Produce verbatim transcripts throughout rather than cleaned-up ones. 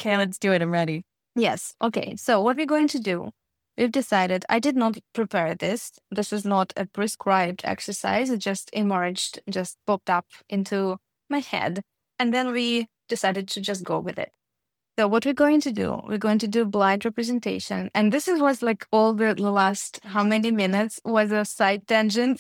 Okay, let's do it. I'm ready. Yes. Okay. So what we're going to do, we've decided, I did not prepare this. This is not a prescribed exercise. It just emerged, just popped up into my head. And then we decided to just go with it. So what we're going to do, we're going to do blind representation. And this is was like all the the last, how many minutes was a side tangent.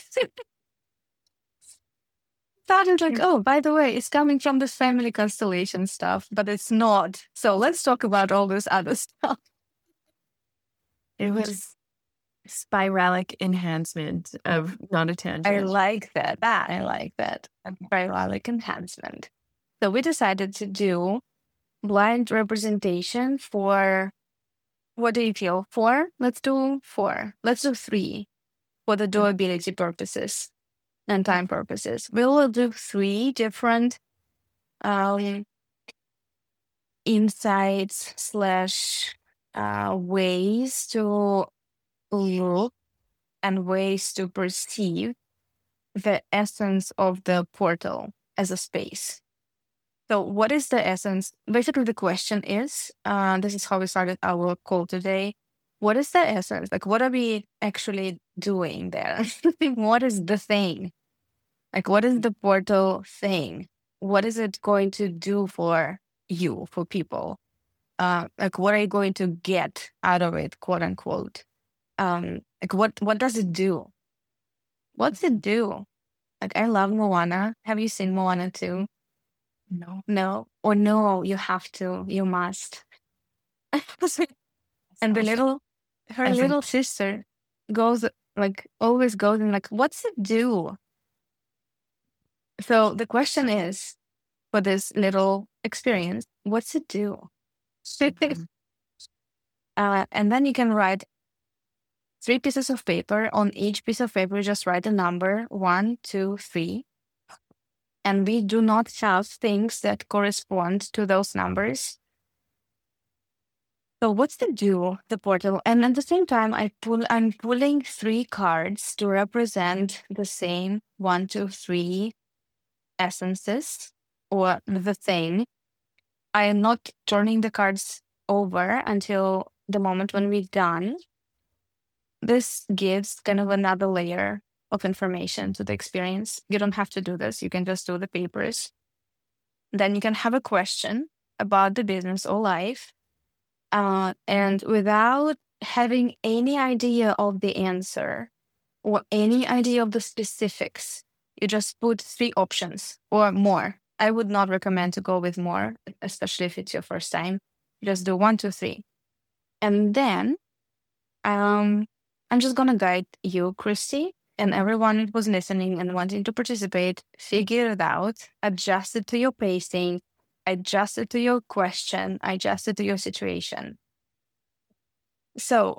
Started like, oh, by the way, it's coming from this family constellation stuff, but it's not. So let's talk about all this other stuff. It was spiralic enhancement of not a I tangent. like that. That I like that. Spiralic enhancement. So we decided to do blind representation for, what do you feel? Four? Let's do four. Let's do three for the doability purposes and time purposes. We will do three different um, insights slash uh, ways to look and ways to perceive the essence of the portal as a space. So what is the essence? Basically, the question is, uh, this is how we started our call today. What is the essence? Like, what are we actually doing there? What is the thing? Like, what is the portal thing? What is it going to do for you, for people? Uh, like, what are you going to get out of it, quote unquote? Um, like, what what does it do? What's it do? Like, I love Moana. Have you seen Moana too? No. No, or no, you have to, you must. And the little, her Every- little sister goes, like, always goes and like, what's it do? So the question is, for this little experience, what's it do? uh, and then you can write three pieces of paper. On each piece of paper, just write a number, one, two, three. And we do not have things that correspond to those numbers. So what's the do, the portal? And at the same time, I pull I'm pulling three cards to represent the same one, two, three essences or the thing. I am not turning the cards over until the moment when we're done. This gives kind of another layer of information to the experience. You don't have to do this. You can just do the papers. Then you can have a question about the business or life. Uh, and without having any idea of the answer or any idea of the specifics, you just put three options or more. I would not recommend to go with more, especially if it's your first time. Just do one, two, three. And then um, I'm just going to guide you, Christy, and everyone who's listening and wanting to participate, figure it out, adjust it to your pacing, adjust it to your question, adjust it to your situation. So,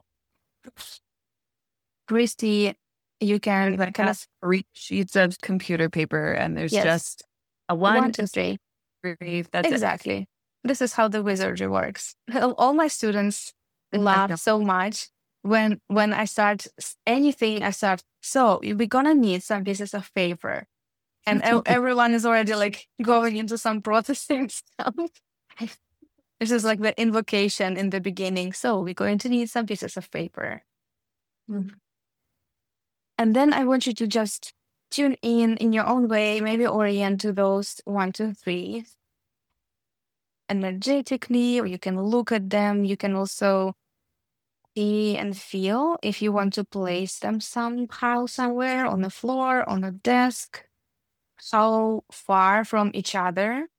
Christy, you can Like kind of has three sheets of computer paper, and there's Yes. just a one, one, two, three. three. That's it. Exactly. This is how the wizardry works. All my students laugh so much when when I start s- anything. I start. So we're gonna need some pieces of paper, and ev- everyone is already like going into some processing stuff. This is like the invocation in the beginning. So we're going to need some pieces of paper. Mhm. And then I want you to just tune in in your own way, maybe orient to those one, two, three energetically, or you can look at them. You can also see and feel if you want to place them somehow, somewhere on the floor, on a desk, how far from each other,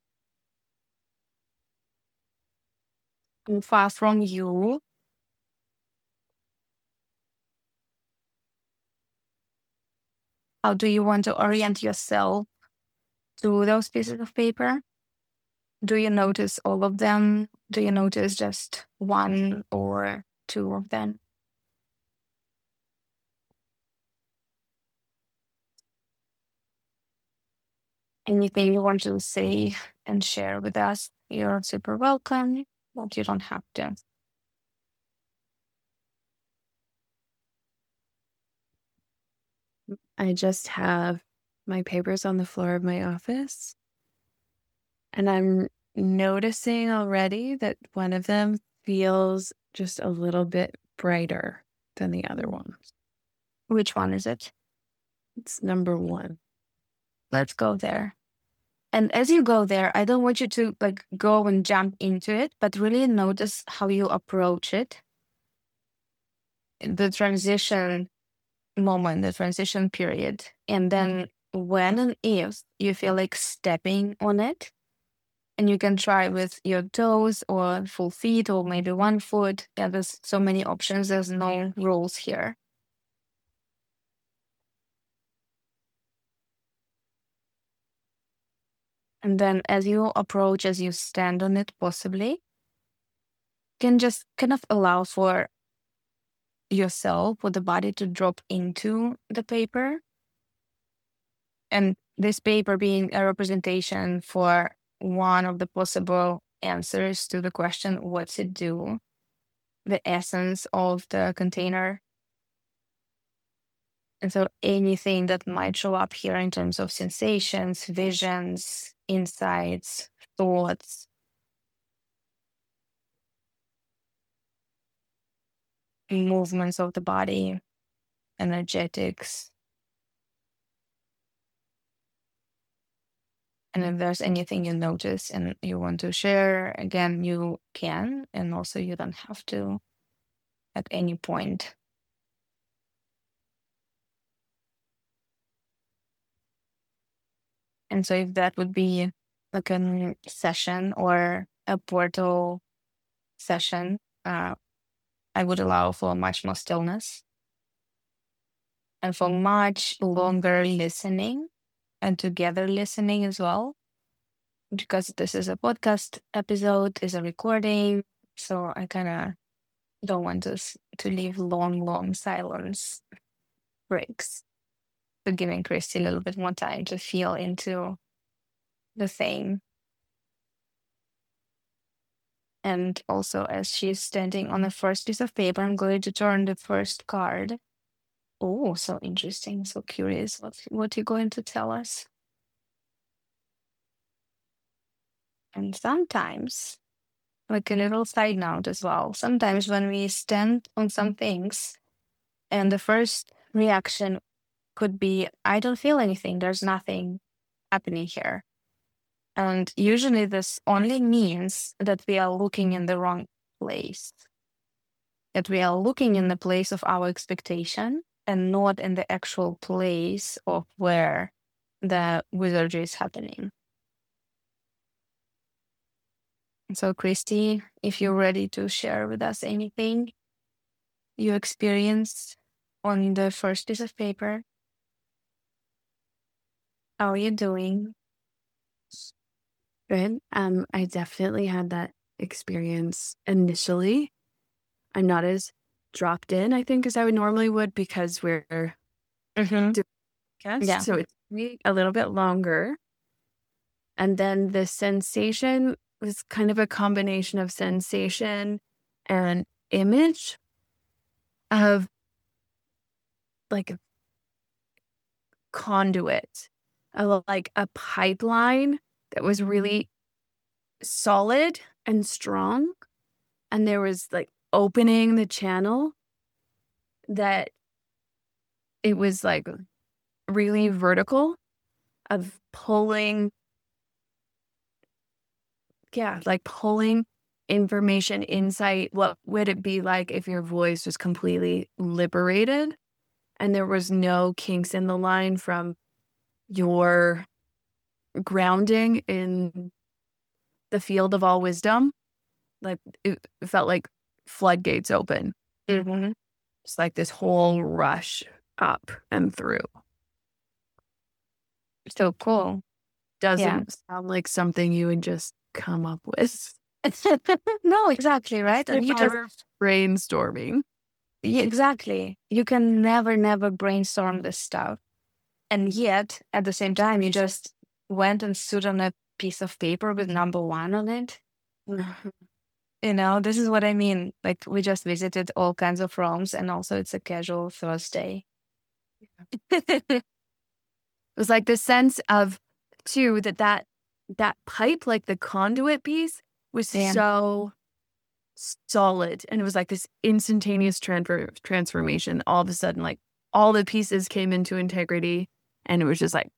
how far from you. How do you want to orient yourself to those pieces of paper? Do you notice all of them? Do you notice just one or two of them? Anything you want to say and share with us, you're super welcome, but you don't have to. I just have my papers on the floor of my office, and I'm noticing already that one of them feels just a little bit brighter than the other one. Which one is it? It's number one. Let's go there. And as you go there, I don't want you to like go and jump into it, but really notice how you approach it. The transition moment, the transition period. And then when and if you feel like stepping on it, and you can try with your toes or full feet or maybe one foot. Yeah, there's so many options. There's no rules here. And then as you approach, as you stand on it, possibly, you can just kind of allow for yourself or the body to drop into the paper. And this paper being a representation for one of the possible answers to the question, what's it do? The essence of the container. And so anything that might show up here in terms of sensations, visions, insights, thoughts, movements of the body, energetics. And if there's anything you notice and you want to share, again, you can. And also you don't have to at any point. And so if that would be like a session or a portal session, uh, I would allow for much more stillness and for much longer listening and together listening as well. Because this is a podcast episode, is a recording. So I kind of don't want us to leave long, long silence breaks. So giving Christy a little bit more time to feel into the thing. And also, as she's standing on the first piece of paper, I'm going to turn the first card. Oh, so interesting. So curious. What, what you're going to tell us? And sometimes, like a little side note as well, sometimes when we stand on some things and the first reaction could be, I don't feel anything. There's nothing happening here. And usually this only means that we are looking in the wrong place. That we are looking in the place of our expectation and not in the actual place of where the wizardry is happening. So, Christy, if you're ready to share with us anything you experienced on the first piece of paper, how are you doing? Good. Um, I definitely had that experience initially. I'm not as dropped in, I think, as I would normally would because we're Mm-hmm. doing podcasts. Yeah. So it's a little bit longer. And then the sensation was kind of a combination of sensation and image of like a conduit, of like a pipeline that was really solid and strong. And there was like opening the channel that it was like really vertical of pulling, yeah, like pulling information, insight. What would it be like if your voice was completely liberated and there was no kinks in the line from your grounding in the field of all wisdom? Like it felt like floodgates open. Mm-hmm. It's like this whole rush up and through. So cool. Doesn't Yeah. sound like something you would just come up with. No, exactly, right? And If you I just were brainstorming. Yeah, exactly. You can never, never brainstorm this stuff. And yet, at the same time, you just went and stood on a piece of paper with number one on it. You know, this is what I mean. Like, we just visited all kinds of rooms, and also it's a casual Thursday. It was like the sense of, too, that that that pipe, like the conduit piece, was Yeah. so solid. And it was like this instantaneous transfer transformation. All of a sudden, like all the pieces came into integrity, and it was just like,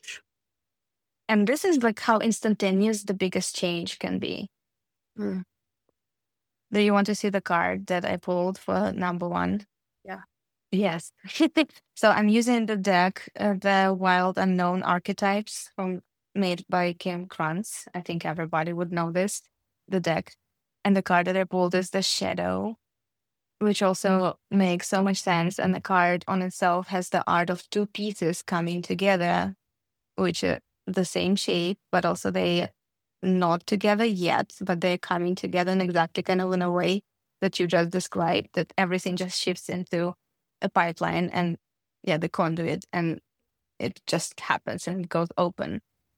And this is like how instantaneous the biggest change can be. mm, Do you want to see the card that I pulled for number one? yeah. Yes. So I'm using the deck, uh, the Wild Unknown Archetypes from made by Kim Krantz. I think everybody would know this, the deck. And the card that I pulled is the Shadow, which also makes so much sense. And the card on itself has the art of two pieces coming together, which are the same shape, but also they not together yet, but they're coming together in exactly kind of in a way that you just described, that everything just shifts into a pipeline and yeah, the conduit, and it just happens and it goes open.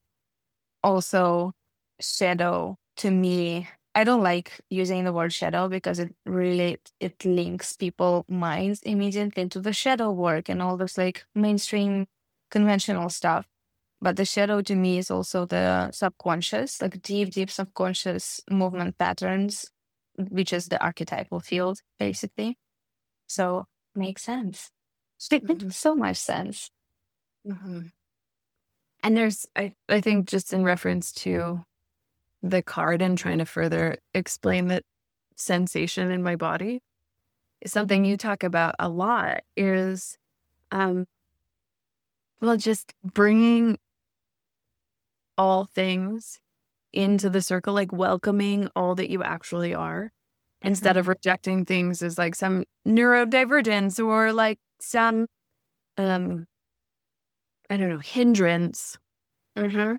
Also, shadow to me, I don't like using the word shadow because it really it links people minds immediately into the shadow work and all this like mainstream conventional stuff. But the shadow to me is also the subconscious, like deep, deep subconscious movement patterns, which is the archetypal field, basically. So makes sense. Mhm. So much sense. Mhm. And there's, I, I think, just in reference to the card and trying to further explain that sensation in my body, is something you talk about a lot is, um, well, just bringing all things into the circle, like welcoming all that you actually are, instead of rejecting things as like some neurodivergence or like some, um, I don't know, hindrance. Mm-hmm.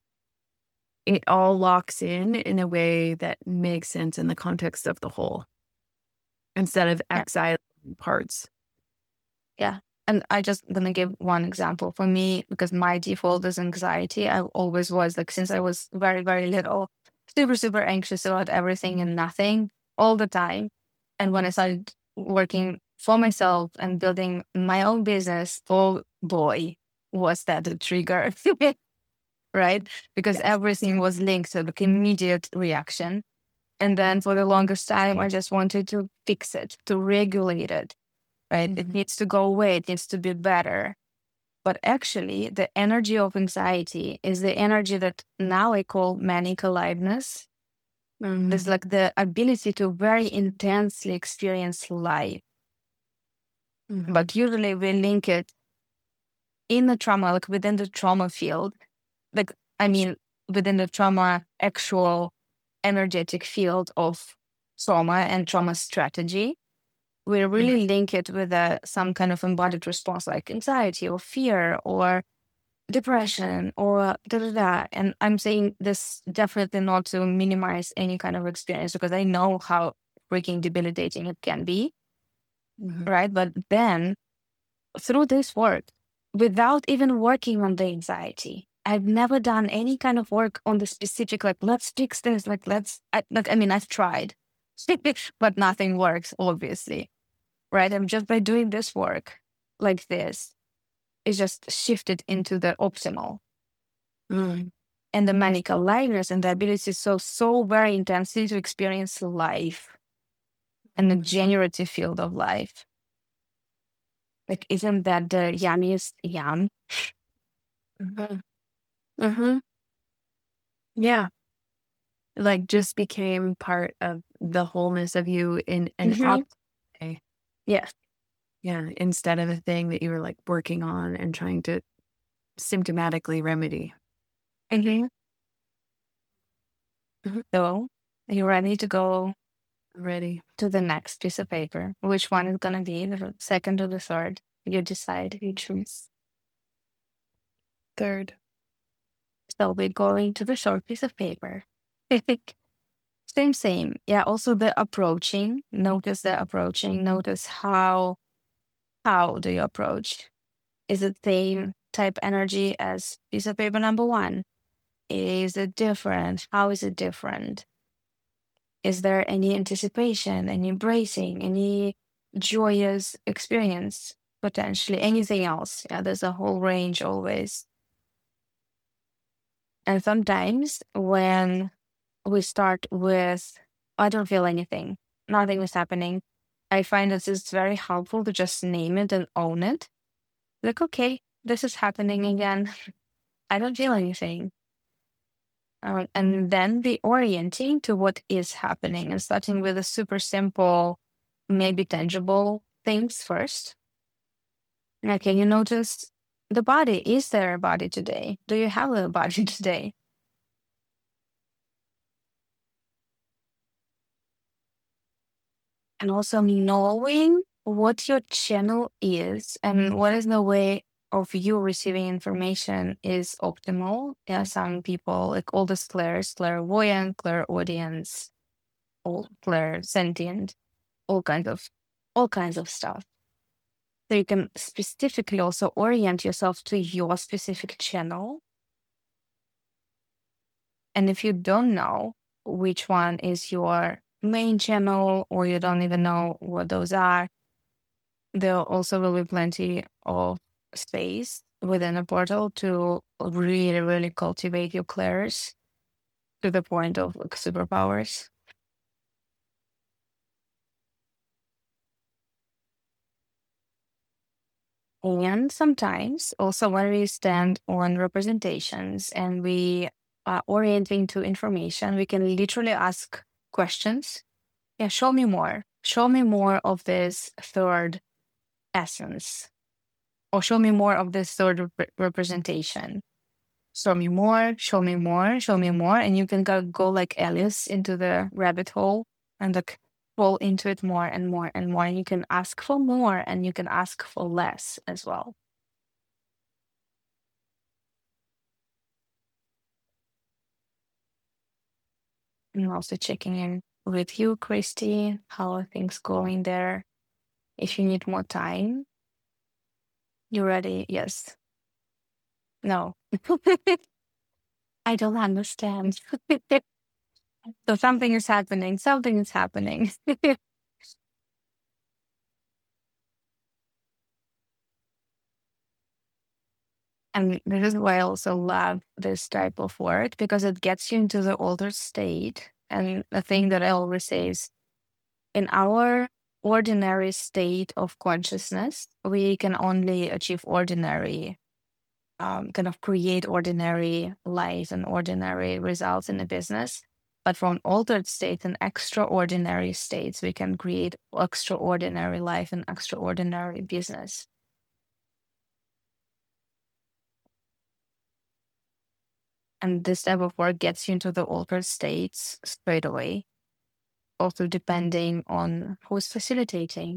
It all locks in in a way that makes sense in the context of the whole, instead of Yeah. exiling parts. Yeah. And I just gonna give one example for me, because my default is anxiety. I always was, like, since I was very, very little, super, super anxious about everything and nothing all the time. And when I started working for myself and building my own business, oh boy, was that a trigger, right? Because Yes. everything was linked to like immediate reaction. And then for the longest time, I just wanted to fix it, to regulate it, right? It Mhm. needs to go away. It needs to be better. But actually, the energy of anxiety is the energy that now I call manic aliveness. It's Mhm. like the ability to very intensely experience life. Mhm. But usually we link it in the trauma, like within the trauma field, like, I mean, within the trauma actual energetic field of trauma and trauma strategy. We really link it with a, some kind of embodied response like anxiety or fear or depression or da da da. And I'm saying this definitely not to minimize any kind of experience, because I know how freaking debilitating it can be, Mhm. right? But then through this work, without even working on the anxiety, I've never done any kind of work on the specific, like, let's fix this, like, let's, I, like, I mean, I've tried, but nothing works, obviously. Right? And just by doing this work like this, it's just shifted into the optimal. Mhm. And the manic aliveness and the ability so, so very intensely to experience life and the generative field of life. Like, isn't that the yummiest yum? Mhm. Mhm. Yeah. Like just became part of the wholeness of you in an Mm-hmm. optimal way. Yes. Yeah. Instead of a thing that you were like working on and trying to symptomatically remedy. Mm-hmm. Mhm. So, are you ready to go Ready. to the next piece of paper? Which one is going to be, the second or the third? You decide, you choose. Third. So we're going to the short piece of paper. Same, same. Yeah, also the approaching. Notice the approaching. Notice how how do you approach? Is it same type energy as piece of paper number one? Is it different? How is it different? Is there any anticipation, any embracing, any joyous experience, potentially anything else? Yeah, there's a whole range always. And sometimes when we start with, I don't feel anything, nothing is happening, I find that it's very helpful to just name it and own it. Like, okay, this is happening again. I don't feel anything. Uh, and then be orienting to what is happening and starting with the super simple, maybe tangible things first. Like, can you notice the body? Is there a body today? Do you have a body today? And also knowing what your channel is and what is the way of you receiving information is optimal. Yeah, some people, like all the clairs, clairvoyant, clairaudience, all clairsentient, all kinds of all kinds of stuff. So you can specifically also orient yourself to your specific channel. And if you don't know which one is your main channel, or you don't even know what those are, there also will be plenty of space within a portal to really, really cultivate your clairs to the point of like superpowers. And sometimes also when we stand on representations and we are orienting to information, we can literally ask questions. Yeah, show me more. Show me more of this third essence. Or show me more of this third rep- representation. Show me more, show me more, show me more. And you can go, go like Alice into the rabbit hole and like fall into it more and more and more. And you can ask for more and you can ask for less as well. And also checking in with you, Christy. How are things going there? If you need more time, you ready? Yes. No. I don't understand. So something is happening. Something is happening. And this is why I also love this type of work, because it gets you into the altered state. And the thing that I always say is, in our ordinary state of consciousness, we can only achieve ordinary, um, kind of create ordinary life and ordinary results in a business. But from altered states and extraordinary states, we can create extraordinary life and extraordinary business. And this type of work gets you into the altered states straight away, also depending on who's facilitating.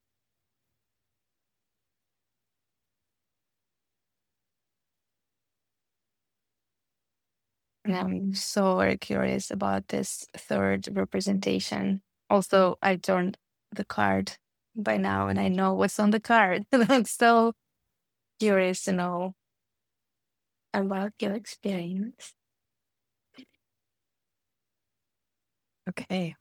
And I'm so very curious about this third representation. Also, I turned the card by now and I know what's on the card. I'm so curious to know about your experience. Okay.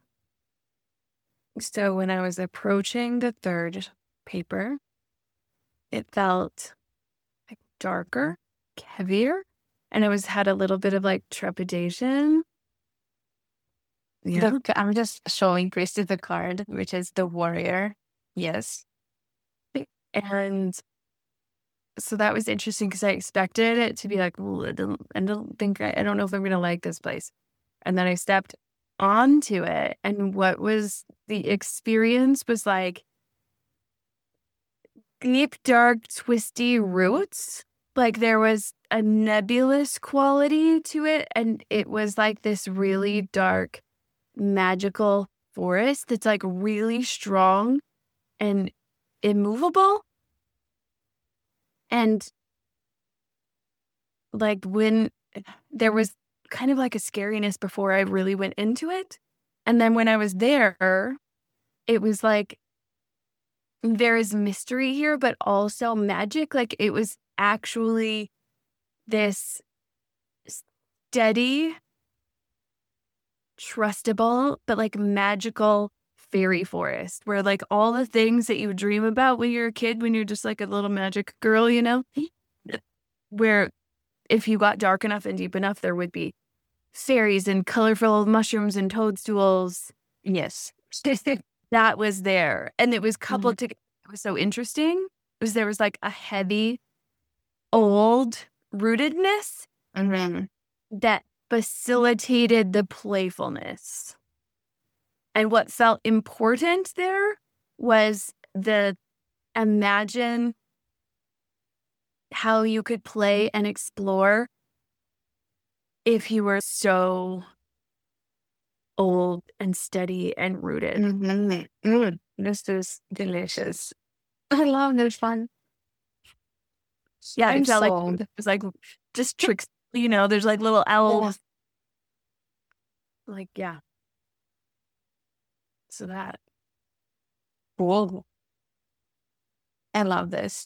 So when I was approaching the third paper, it felt like darker, heavier, and it was had a little bit of like trepidation. Yeah. The, I'm just showing Christy the card, which is the warrior. Yes. And so that was interesting because I expected it to be like, I don't, I don't think, I, I don't know if I'm going to like this place. And then I stepped onto it. And what was the experience was like deep, dark, twisty roots. Like there was a nebulous quality to it. And it was like this really dark, magical forest that's like really strong and immovable. And like when there was kind of like a scariness before I really went into it. And then when I was there, it was like, there is mystery here, but also magic. Like it was actually this steady, trustable, but like magical fairy forest where like all the things that you dream about when you're a kid, when you're just like a little magic girl, you know, where if you got dark enough and deep enough, there would be fairies and colorful mushrooms and toadstools. Yes. That was there. And it was coupled Mhm. together. It was so interesting. Was there was like a heavy, old rootedness Mhm. that facilitated the playfulness. And what felt important there was the imagine how you could play and explore if you were so old and steady and rooted. Mhm. Mm, this is delicious. I love this one. Yeah, I'm it felt like sold. it was like just tricks, you know, there's like little elves. Like, yeah. So that. Cool. I love this.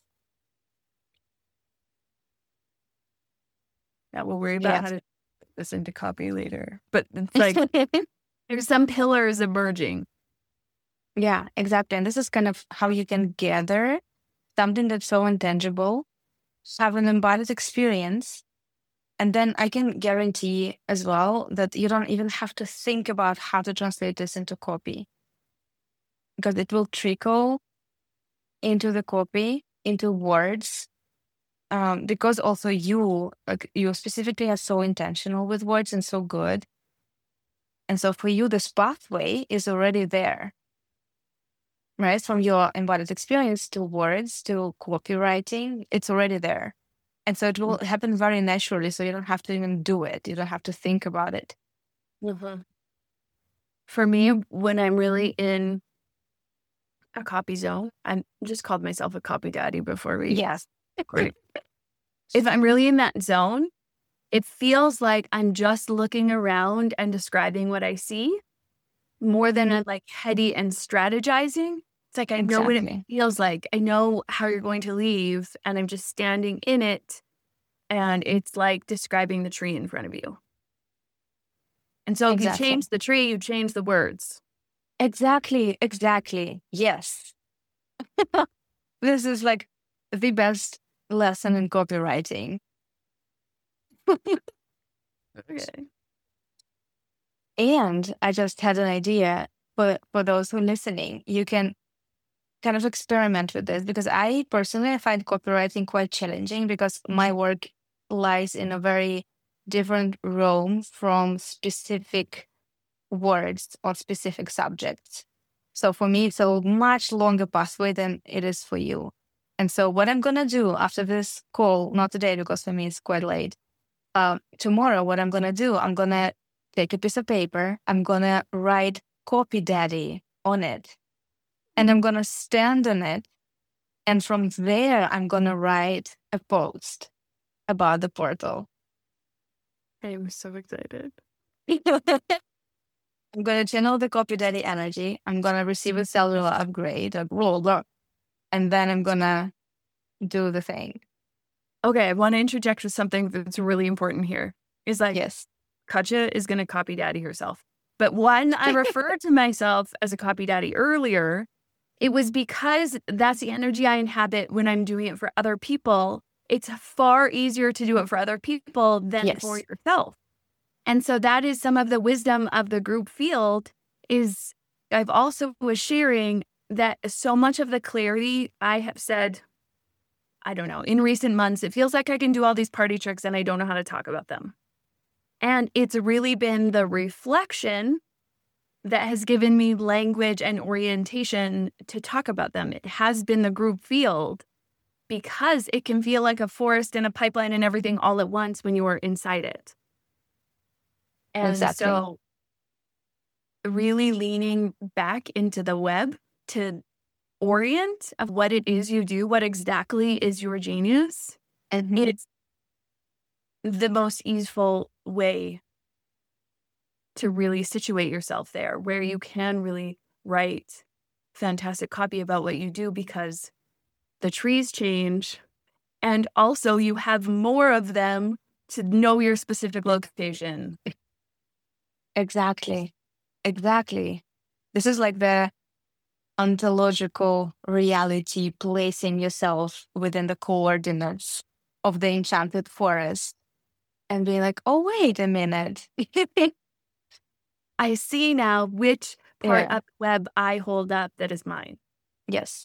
Yeah, we'll worry about how Yes. to put this into copy later. But it's like there's some pillars emerging. Yeah, exactly. And this is kind of how you can gather something that's so intangible, have an embodied experience. And then I can guarantee as well that you don't even have to think about how to translate this into copy, because it will trickle into the copy, into words. Um, because also you, like you specifically are so intentional with words and so good. And so for you, this pathway is already there, right? From your embodied experience to words to copywriting, it's already there. And so it will happen very naturally. So you don't have to even do it. You don't have to think about it. Mm-hmm. For me, when I'm really in a copy zone, I just called myself a copy daddy before we Yes. recorded. If I'm really in that zone, it feels like I'm just looking around and describing what I see more than I'm like heady and strategizing. It's like I know what it Exactly. feels like. I know how you're going to leave, and I'm just standing in it, and it's like describing the tree in front of you. And so if you Exactly. change the tree, you change the words. Exactly. Exactly. Yes. This is like the best lesson in copywriting. Okay. And I just had an idea for, for those who are listening. You can kind of experiment with this, because I personally I find copywriting quite challenging because my work lies in a very different realm from specific words or specific subjects. So for me, it's a much longer pathway than it is for you. And so what I'm going to do after this call, not today, because for me it's quite late, um, tomorrow, what I'm going to do, I'm going to take a piece of paper, I'm going to write Copy Daddy on it, and I'm going to stand on it. And from there, I'm going to write a post about the portal. I'm so excited. I'm going to channel the Copy Daddy energy. I'm going to receive a cellular upgrade, a roller, and then I'm going to do the thing. Okay, I want to interject with something that's really important here. Is like, Yes. Katja is going to copy daddy herself. But when I referred to myself as a copy daddy earlier, it was because that's the energy I inhabit when I'm doing it for other people. It's far easier to do it for other people than Yes. for yourself. And so that is some of the wisdom of the group field. Is I've also was sharing that so much of the clarity I have said, I don't know, in recent months, it feels like I can do all these party tricks and I don't know how to talk about them. And it's really been the reflection that has given me language and orientation to talk about them. It has been the group field, because it can feel like a forest and a pipeline and everything all at once when you are inside it. And Exactly. so really leaning back into the web to orient of what it is you do, what exactly is your genius. And It's the most easeful way to really situate yourself there, where you can really write fantastic copy about what you do, because the trees change, and also you have more of them to know your specific location. Exactly. Exactly. This is like the ontological reality, placing yourself within the coordinates of the enchanted forest. and being like, oh, wait a minute. I see now which part Yeah. of the web I hold up that is mine. Yes.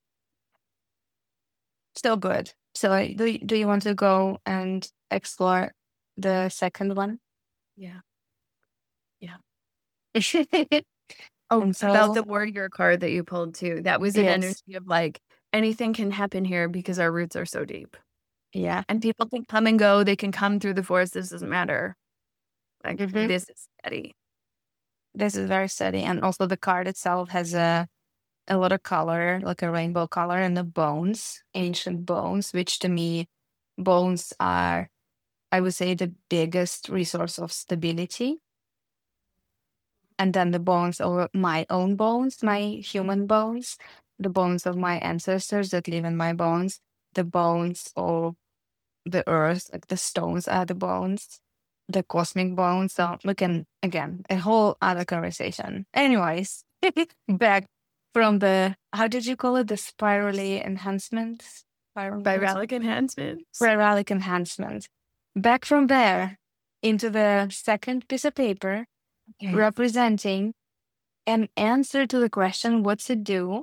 Still good. So do you, do you want to go and explore the second one? Yeah. Yeah. And Oh, about so, the warrior card that you pulled too. That was an yes. energy of like anything can happen here because our roots are so deep. Yeah. And people can come and go. They can come through the forest. This doesn't matter. Like Mhm. this is steady. This is very steady. And also the card itself has a, a lot of color, like a rainbow color, and the bones, ancient bones, which to me, bones are, I would say, the biggest resource of stability. And then the bones of my own bones, my human bones, the bones of my ancestors that live in my bones, the bones of the earth, like the stones are the bones, the cosmic bones. So we can, again, a whole other conversation. Anyways, back from the, how did you call it? The spirally enhancement? Spiral Viralic enhancements. Spiralic enhancement. Back from there into the second piece of paper, Okay. representing an answer to the question, what to do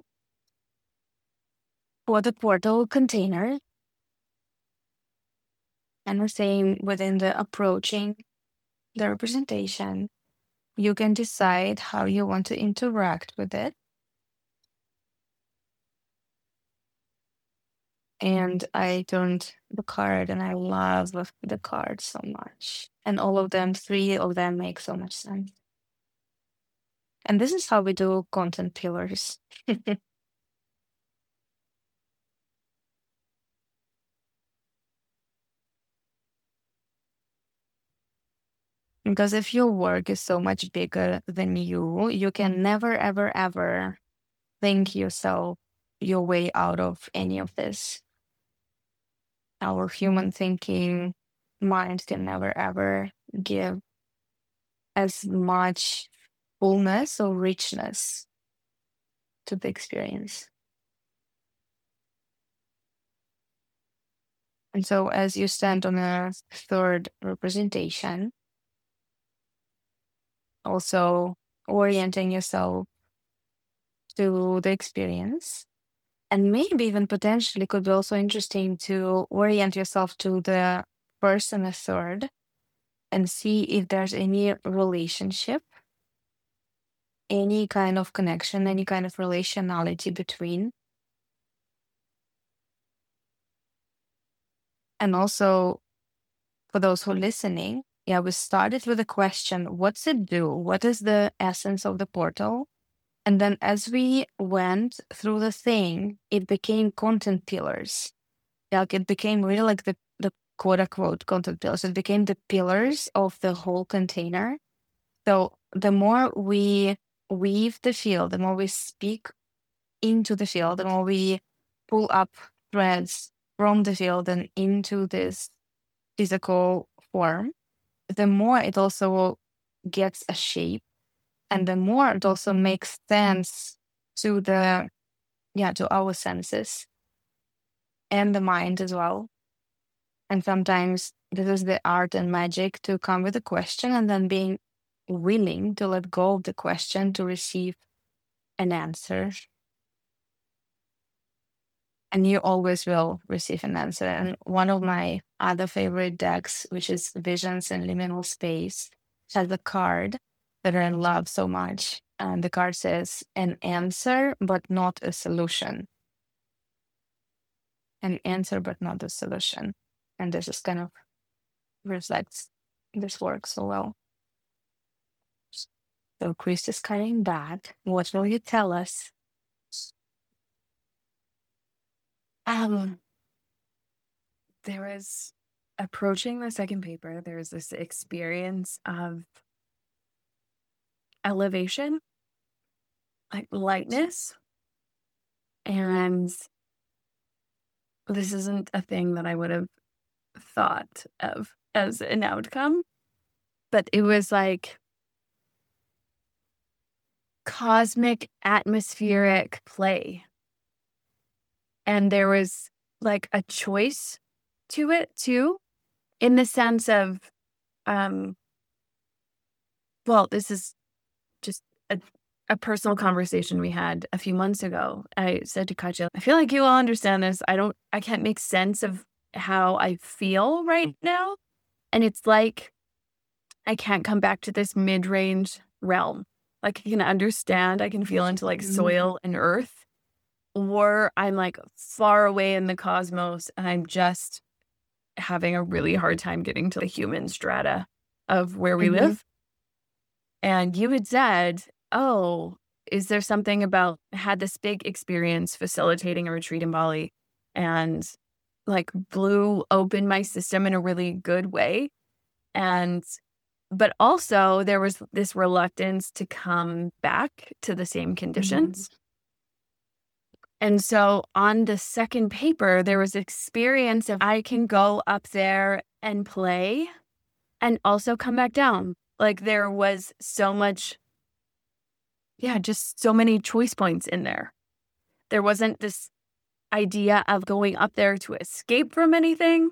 for the portal container. And the same within the approaching the representation. You can decide how you want to interact with it. And I turned the card and I love the card so much. And all of them, three of them make so much sense. And this is how we do content pillars. Because if your work is so much bigger than you, you can never, ever, ever think yourself your way out of any of this. Our human thinking mind can never, ever give as much fullness or richness to the experience. And so, as you stand on a third representation, also orienting yourself to the experience, and maybe even potentially could be also interesting to orient yourself to the person a third and see if there's any relationship, any kind of connection, any kind of relationality between. And also, for those who are listening, yeah, we started with a question, what's it do? What is the essence of the portal? And then as we went through the thing, it became content pillars. Like it became really like the, the quote unquote content pillars. It became the pillars of the whole container. So the more we weave the field, the more we speak into the field, the more we pull up threads from the field and into this physical form, the more it also gets a shape, and the more it also makes sense to the yeah to our senses and the mind as well. And sometimes this is the art and magic to come with a question and then being willing to let go of the question to receive an answer. And you always will receive an answer. And one of my other favorite decks, which is Visions in Liminal Space, has a card that I love so much. And the card says, an answer, but not a solution. An answer, but not a solution. And this is kind of reflects this work so well. So Chris is coming back. What will you tell us? Um, there is approaching the second paper, there's this experience of elevation, like lightness. And this isn't a thing that I would have thought of as an outcome, but it was like cosmic atmospheric play. And there was like a choice to it too, in the sense of, um, well, this is just a, a personal conversation we had a few months ago. I said to Katya, I feel like you all understand this. I don't, I can't make sense of how I feel right now. And it's like, I can't come back to this mid-range realm. Like I can understand, I can feel into like soil and earth, or I'm like far away in the cosmos and I'm just having a really hard time getting to the human strata of where we Mhm. live. And you had said, oh, is there something about, had this big experience facilitating a retreat in Bali and like blew open my system in a really good way. And, but also there was this reluctance to come back to the same conditions. And so on the second paper, there was experience of I can go up there and play and also come back down. Like there was so much, yeah, just so many choice points in there. There wasn't this idea of going up there to escape from anything,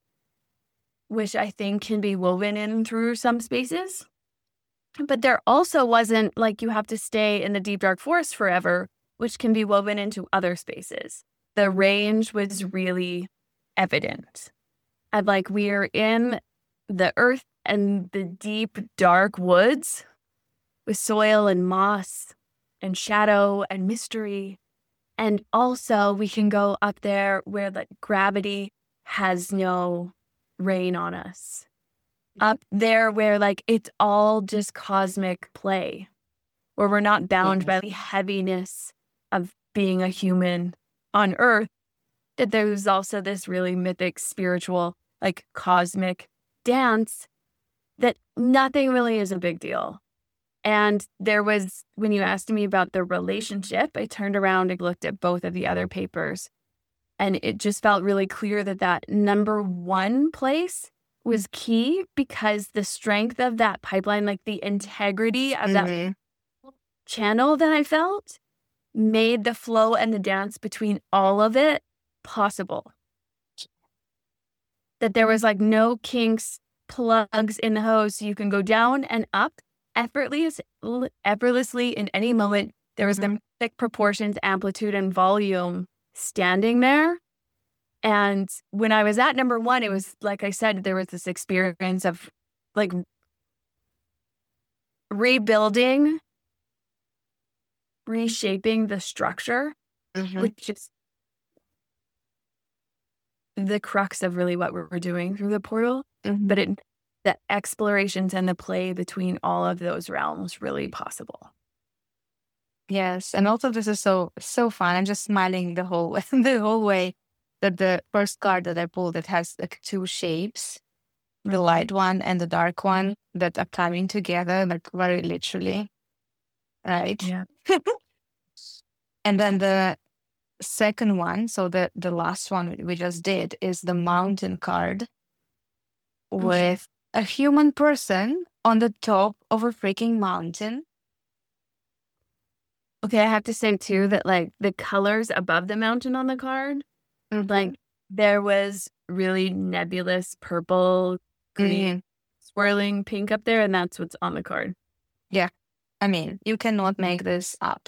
which I think can be woven in through some spaces. But there also wasn't like you have to stay in the deep dark forest forever, which can be woven into other spaces. The range was really evident. And like we're in the earth and the deep dark woods with soil and moss and shadow and mystery. And also we can go up there where the gravity has no reign on us. Up there where like it's all just cosmic play, where we're not bound by the heaviness of being a human on earth, that there's also this really mythic, spiritual, like cosmic dance that nothing really is a big deal. And there was, when you asked me about the relationship, I turned around and looked at both of the other papers. And it just felt really clear that that number one place was key because the strength of that pipeline, like the integrity of that Mm-hmm. channel that I felt, made the flow and the dance between all of it possible. That there was like no kinks, plugs in the hose, so you can go down and up effortless, effortlessly in any moment. There was the thick proportions, amplitude, and volume standing there. And when I was at number one, it was, like I said, there was this experience of like rebuilding, reshaping the structure, Mm-hmm. which is the crux of really what we're doing through the portal. Mm-hmm. But it, the explorations and the play between all of those realms really possible. Yes, and also this is so so fun. I'm just smiling the whole the whole way. That the first card that I pulled, it has like two shapes, the light one and the dark one, that are coming together, like very literally, right? Yeah. And then the second one, so the the last one we just did, is the mountain card with a human person on the top of a freaking mountain. Okay, I have to say too that like the colors above the mountain on the card, Mhm. like there was really nebulous purple, green, Mhm. swirling pink up there, and that's what's on the card. Yeah, I mean, you cannot make this up.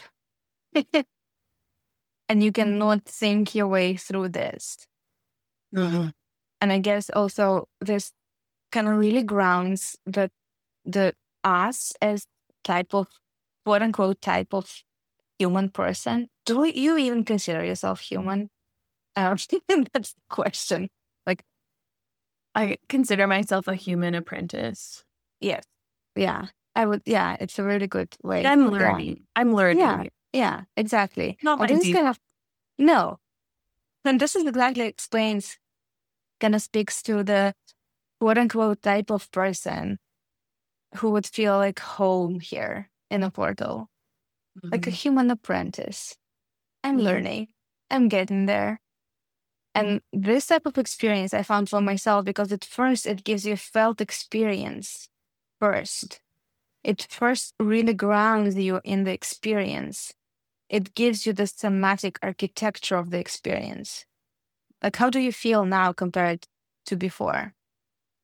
And you cannot think your way through this. And I guess also this kind of really grounds the the us as type of quote unquote type of human person. Do you even consider yourself human? Um, that's the question. Like, I consider myself a human apprentice. yes, yeah, I would. Yeah, it's a really good way. I'm Yeah. learning. I'm learning. Yeah, yeah, exactly. Not And my this is deep- kind of no, and this is exactly explains, kind of speaks to the quote unquote type of person who would feel like home here in a portal, like a Mhm. human apprentice. I'm Mhm. learning. I'm getting there. And this type of experience I found for myself because at first it gives you a felt experience first. It first really grounds you in the experience. It gives you the thematic architecture of the experience. Like, how do you feel now compared to before?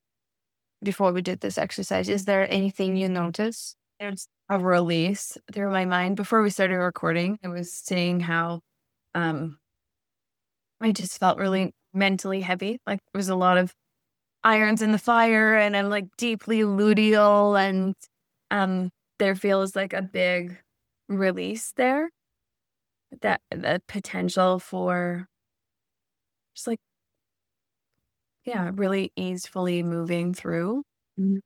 before we did this exercise? Is there anything you notice? There's a release through my mind. Before we started recording, I was saying how um, I just felt really mentally heavy. Like there was a lot of irons in the fire, and I'm like deeply luteal, and um, there feels like a big release there. That the potential for just like, yeah, really easefully moving through Mhm.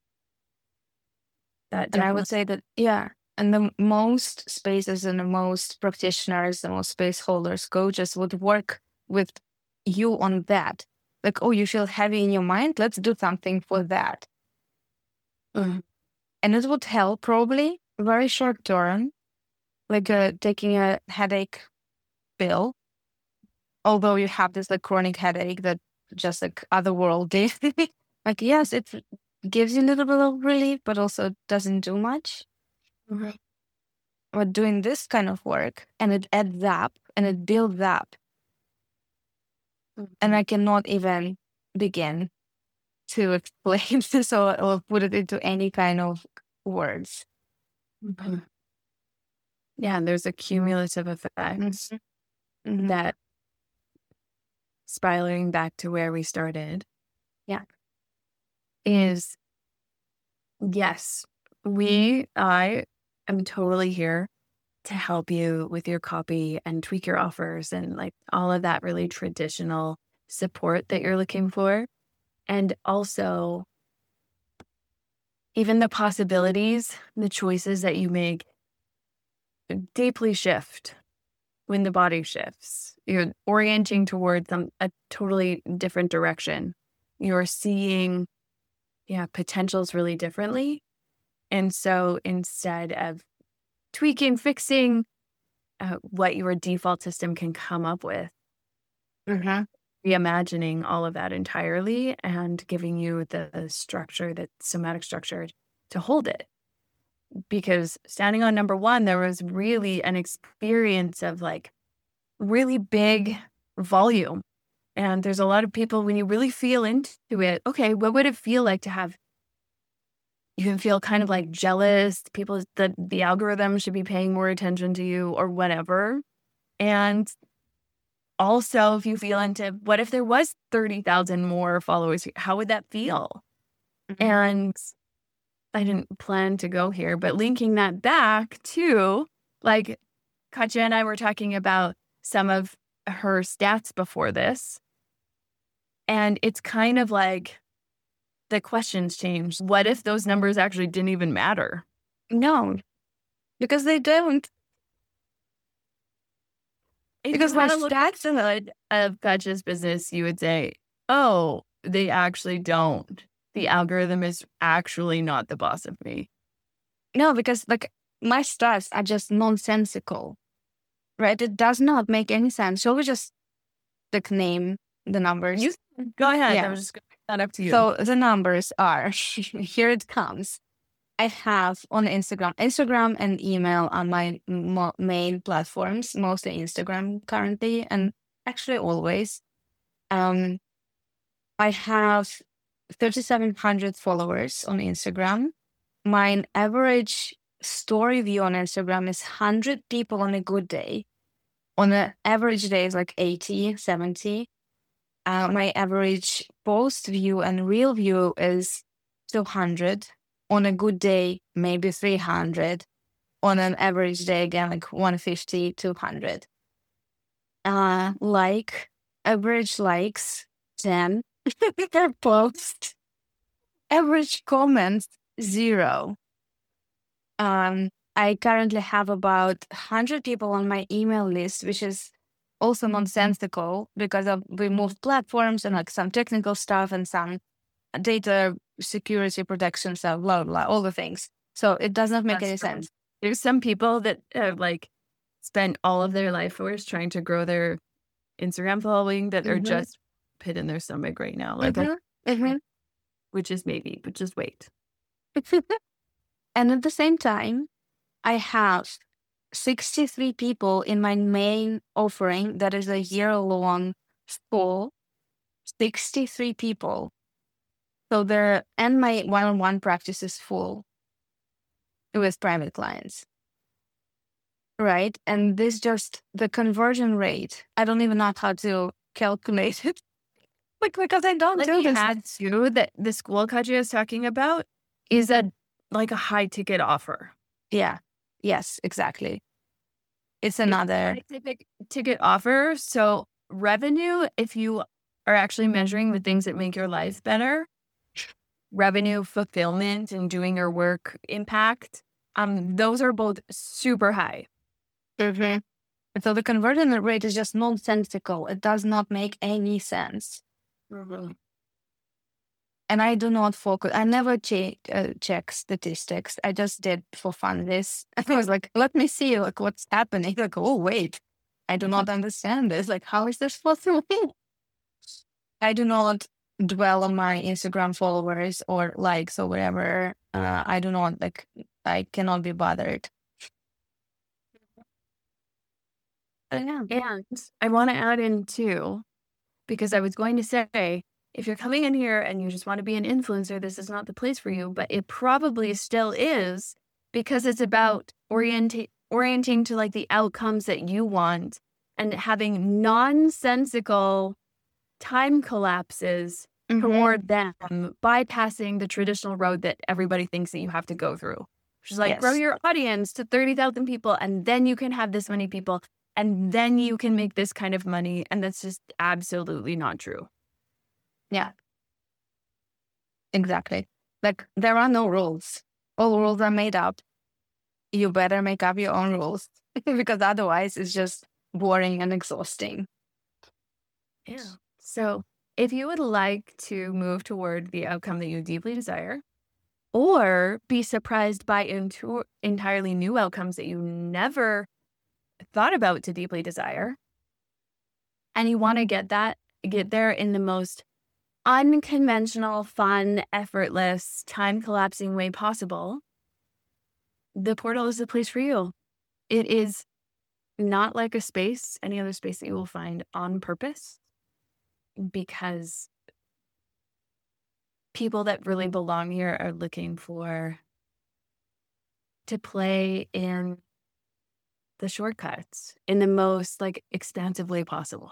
that. And I Definitely. would say that, yeah. And the most spaces and the most practitioners, the most space holders, coaches would work with you on that. Like, oh, you feel heavy in your mind? Let's do something for that. Mhm. And it would help probably very short term, like uh, taking a headache pill. Although you have this like chronic headache that just like otherworldly. Like, yes, it gives you a little bit of relief, but also doesn't do much. Mhm. But doing this kind of work, and it adds up and it builds up. And I cannot even begin to explain this or, or put it into any kind of words. Mhm. Yeah, and there's a cumulative effect Mhm. Mhm. that, spiraling back to where we started, Yeah. is yes, we, I am totally here to help you with your copy and tweak your offers and like all of that really traditional support that you're looking for. And also, even the possibilities, the choices that you make deeply shift when the body shifts. You're orienting towards some a totally different direction. You're seeing, yeah, potentials really differently. And so instead of tweaking, fixing uh, what your default system can come up with, Mhm. reimagining all of that entirely and giving you the, the structure, the somatic structure to hold it. Because standing on number one, there was really an experience of like really big volume. And there's a lot of people, when you really feel into it, okay, what would it feel like to have, you can feel kind of like jealous, people that the algorithm should be paying more attention to you or whatever. And also, if you feel into, what if there was thirty thousand more followers? How would that feel? Mhm. And I didn't plan to go here, but linking that back to, like, Katya and I were talking about some of her stats before this. And it's kind of like the questions changed. What if those numbers actually didn't even matter? No, because they don't. If Because you my had a look stats, at of Katya's business, you would say, oh, they actually don't. The algorithm is actually not the boss of me. no, because like my stats are just nonsensical, right? It does not make any sense. Shall we just like name the numbers? You go ahead. Yeah. I was just going to put that up to you. So the numbers are, here it comes. I have on Instagram, Instagram and email are my mo- main platforms, mostly Instagram currently, and actually always. Um, I have thirty-seven hundred followers on Instagram. My average story view on Instagram is one hundred people on a good day. On an average day is like eighty, seventy. Uh, my average post view and reel view is two hundred. On a good day, maybe three hundred. On an average day, again, like one fifty, two hundred. Uh, like, average likes, ten per post. Average comments, zero. Um, I currently have about one hundred people on my email list, which is also nonsensical because of, we moved platforms and like some technical stuff and some data security protection stuff, blah, blah, blah, all the things. So it does not make That's any true. sense. There's some people that have like spent all of their life force trying to grow their Instagram following that are Mhm. just pit in their stomach right now. Like, I- Mhm, mhm. which is maybe, but just wait. And at the same time, I have sixty-three people in my main offering that is a year long school. sixty-three people. So there, and my one-on-one practice is full with private clients. Right. And this just the conversion rate. I don't even know how to calculate it. Like, because I don't Like do you this. had to, that the school Katya is talking about is a like a high ticket offer. Yeah. Yes, exactly. It's It's a another. high ticket ticket offer. So revenue, if you are actually measuring the things that make your life better, revenue, fulfillment, and doing your work impact, um, those are both super high. Mhm. And so the conversion rate is just nonsensical. It does not make any sense. And I do not focus. I never check uh, check statistics. I just did for fun this. I was like, let me see like what's happening. Like, oh wait, I do not understand this. Like, how is this possible? I do not dwell on my Instagram followers or likes or whatever. Uh, I do not like. I cannot be bothered. But yeah. And I want to add in too, because I was going to say, if you're coming in here and you just want to be an influencer, this is not the place for you, but it probably still is, because it's about orienting orienting to like the outcomes that you want and having nonsensical time collapses Mhm. toward them, bypassing the traditional road that everybody thinks that you have to go through. Which is like, grow Yes. your audience to thirty thousand people, and then you can have this many people, and then you can make this kind of money. And that's just absolutely not true. Yeah. Exactly. Like, there are no rules. All rules are made up. You better make up your own rules because otherwise it's just boring and exhausting. Yeah. So if you would like to move toward the outcome that you deeply desire, or be surprised by into entirely new outcomes that you never thought about to deeply desire, and you want to get that, get there in the most unconventional, fun, effortless, time collapsing way possible, the portal is the place for you. It is not like a space, any other space that you will find on purpose, because people that really belong here are looking for to play in the shortcuts in the most like expansive way possible.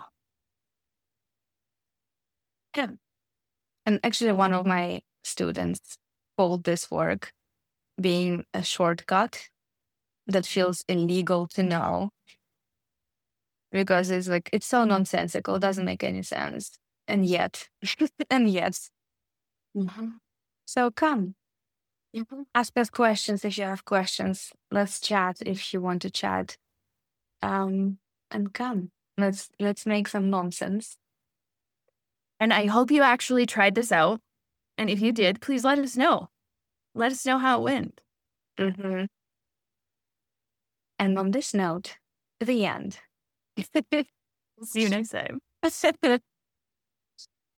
Yeah. And actually, one of my students called this work being a shortcut that feels illegal to know because it's like, it's so nonsensical, doesn't make any sense. And yet, and yet. Mm-hmm. So come, Mm-hmm. ask us questions if you have questions. Let's chat if you want to chat. Um, and come, let's let's make some nonsense. And I hope you actually tried this out. And if you did, please let us know. Let us know how it went. Mm-hmm. And on this note, the end. See you next time.